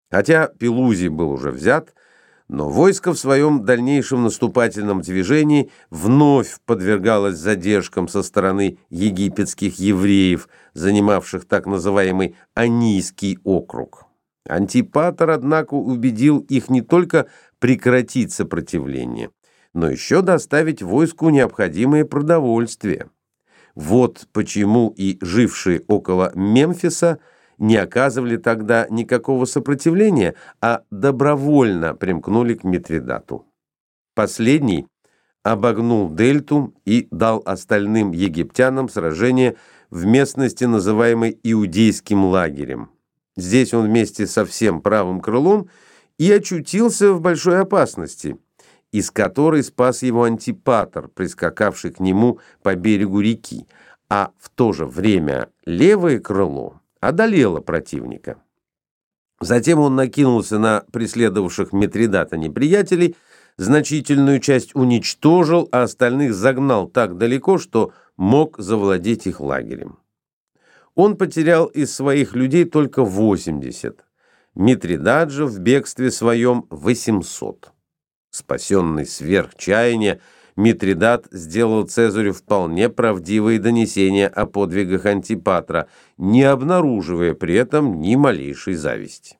Хотя Пелузий был уже взят, но войско в своем дальнейшем наступательном движении вновь подвергалось задержкам со стороны египетских евреев, занимавших так называемый Анийский округ. Антипатр, однако, убедил их не только прекратить сопротивление, но еще доставить войску необходимое продовольствие. Вот почему и жившие около Мемфиса не оказывали тогда никакого сопротивления, а добровольно примкнули к Митридату. Последний обогнул дельту и дал остальным египтянам сражение в местности, называемой Иудейским лагерем. Здесь он вместе со всем правым крылом и очутился в большой опасности, из которой спас его Антипатр, прискакавший к нему по берегу реки, а в то же время левое крыло одолело противника. Затем он накинулся на преследовавших Митридата неприятелей, значительную часть уничтожил, а остальных загнал так далеко, что мог завладеть их лагерем. Он потерял из своих людей только 80, Митридат же в бегстве своем 800. Спасенный сверх чаяния, Митридат сделал Цезарю вполне правдивые донесения о подвигах Антипатра, не обнаруживая при этом ни малейшей зависти.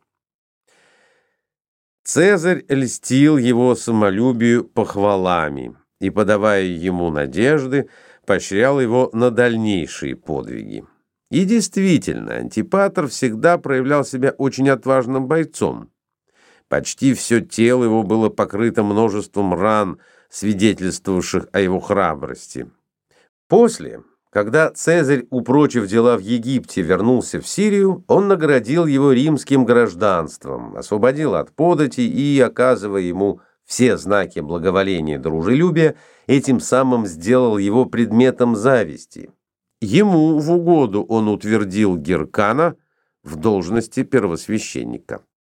Цезарь льстил его самолюбию похвалами и, подавая ему надежды, поощрял его на дальнейшие подвиги. И действительно, Антипатр всегда проявлял себя очень отважным бойцом. Почти все тело его было покрыто множеством ран, свидетельствовавших о его храбрости. После, когда Цезарь, упрочив дела в Египте, вернулся в Сирию, он наградил его римским гражданством, освободил от подати и, оказывая ему все знаки благоволения и дружелюбия, этим самым сделал его предметом зависти. Ему в угоду он утвердил Геркана в должности первосвященника.